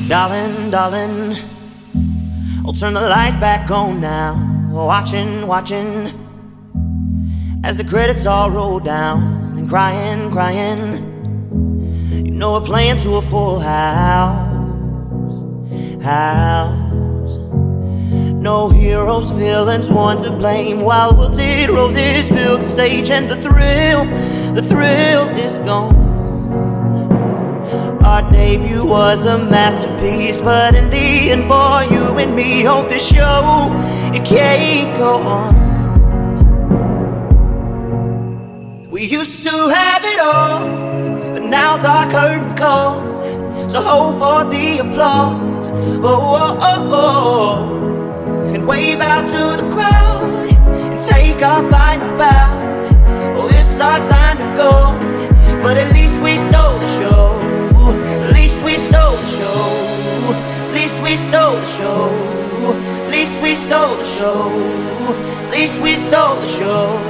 Darling, darling, I'll turn the lights back on now. Watching, watching, as the credits all roll down. And crying, crying, you know we're playing to a full house. No heroes, villains, one to blame. While wilted roses fill the stage, and the thrill is gone. Our debut was a masterpiece, but in the end, for you and me, on this show, it can't go on. We used to have it all, but now's our curtain call. So hold for the applause, and wave out to the crowd, and take our final bow. Oh, it's our time to go, but at least we stole the show. At least we stole the show. At least we stole the show. At least we stole the show. At least we stole the show.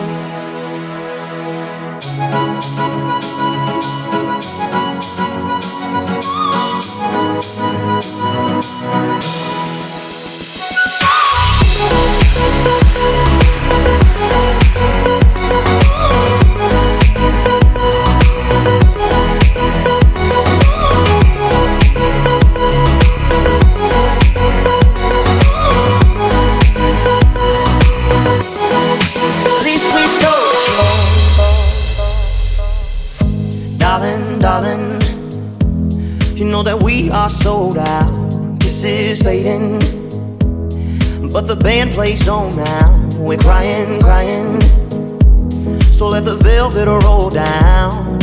Darling, you know that we are sold out. This is fading, but the band plays on now. We're crying, crying, so let the velvet roll down.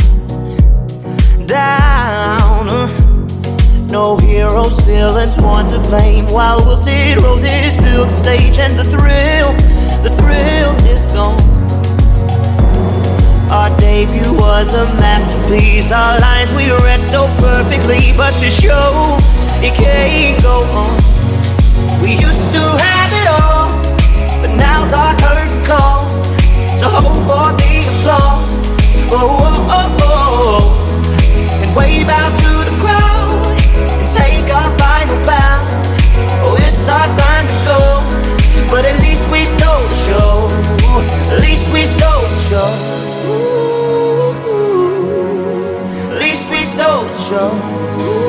No heroes, villains, one to blame. While wilted roses fill the stage, and the thrill is gone. Our debut was a masterpiece. Our lines we read so perfectly, but the show, it can't go on. We used to have it all, but now's our curtain call. So hold for the applause, and wave out to the crowd, and take our final bow. Oh, it's our time to go, but at least we stole the show. At least we stole the show. At least we stole the show.